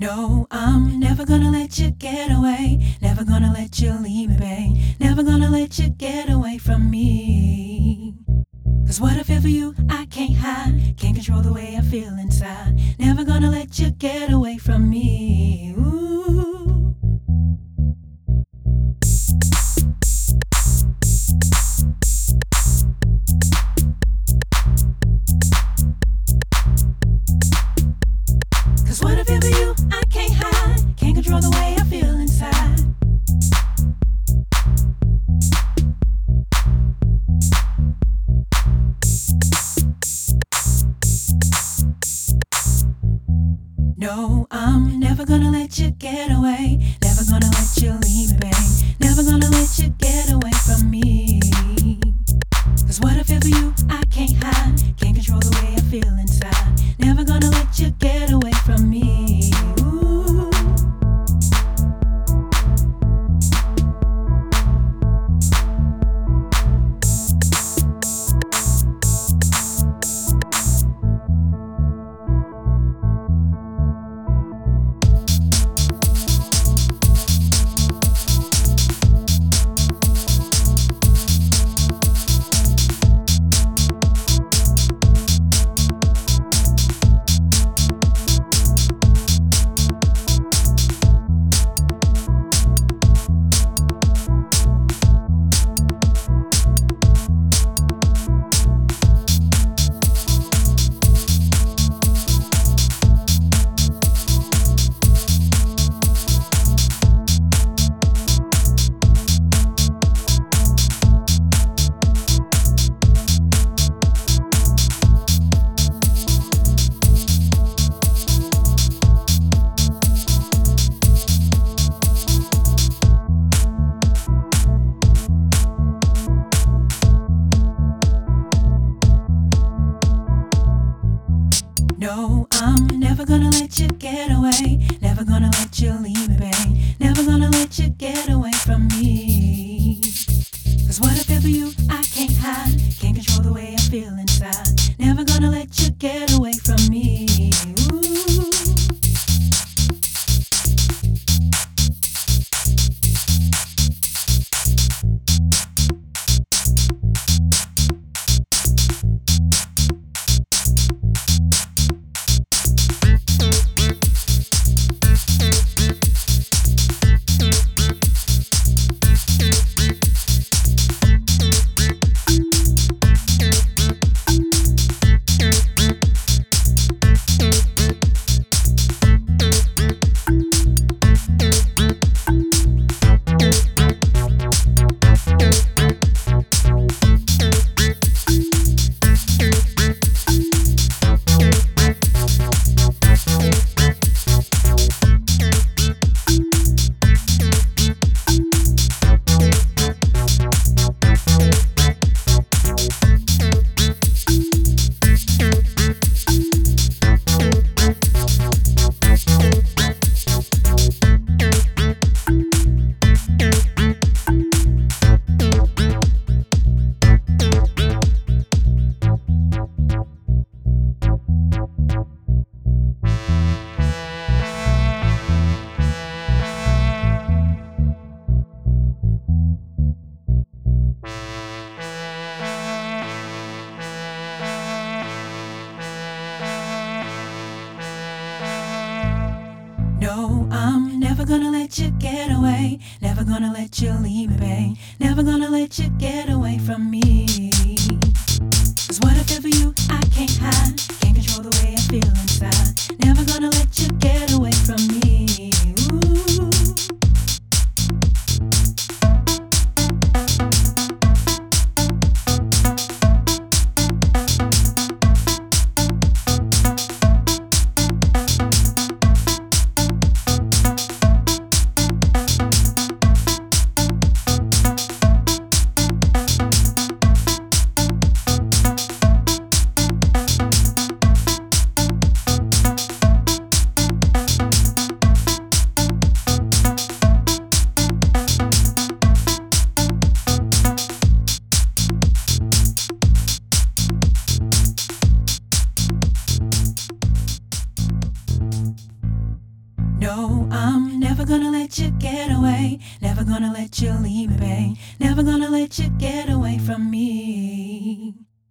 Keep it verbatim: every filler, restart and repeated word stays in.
No, I'm never gonna let you get away. Never gonna let you leave me, babe. Never gonna let you get away from me. Cause what I feel for you, I can't hide. Can't control the way I feel inside. Never gonna let you get away from me. Ooh. Cause what I feel for you, I can't hide. Can't control the way I feel inside. No, I'm never gonna let you get away. Never gonna let you leave me, babe. Never gonna let you get away from me. Cause what I feel for you, I can't hide. Can't control the way I feel inside. Never gonna let you get away from me. Ooh. No, I'm never gonna let you get away. Never gonna let you leave me, babe. Never gonna let you get away from me. Cause what I feel for you, I can't hide. Can't control the way I feel inside. Never gonna let you get away from me. Ooh. No, I'm never gonna let you get away. Never gonna let you leave me, babe. Never gonna let you get away from me. Cause what I feel for you, I can't hide. Can't control the way I feel inside. Never gonna let you get away from me. Ooh. No, I'm never gonna let you get away. Never gonna let you leave me, babe. Never gonna let you get away from me.